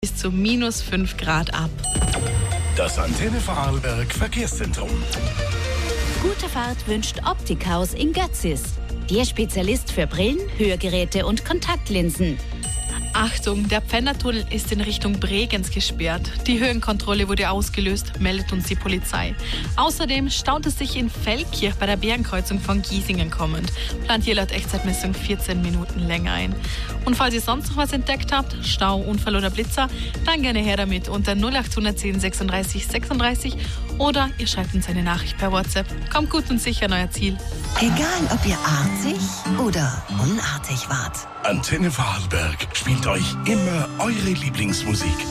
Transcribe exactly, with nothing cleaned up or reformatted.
bis zu minus fünf Grad ab. Das Antenne Vorarlberg Verkehrszentrum. Gute Fahrt wünscht Optikhaus in Götzis. Der Spezialist für Brillen, Hörgeräte und Kontaktlinsen. Achtung, der Pfändertunnel ist in Richtung Bregenz gesperrt. Die Höhenkontrolle wurde ausgelöst, meldet uns die Polizei. Außerdem staut es sich in Feldkirch bei der Bergenkreuzung von Giesingen kommend. Plant hier laut Echtzeitmessung vierzehn Minuten länger ein. Und falls ihr sonst noch was entdeckt habt, Stau, Unfall oder Blitzer, dann gerne her damit unter null acht zehn sechsunddreißig sechsunddreißig oder ihr schreibt uns eine Nachricht per WhatsApp. Kommt gut und sicher an euer Ziel. Egal, ob ihr artig oder unartig wart. Antenne Vorarlberg spielt euch immer eure Lieblingsmusik.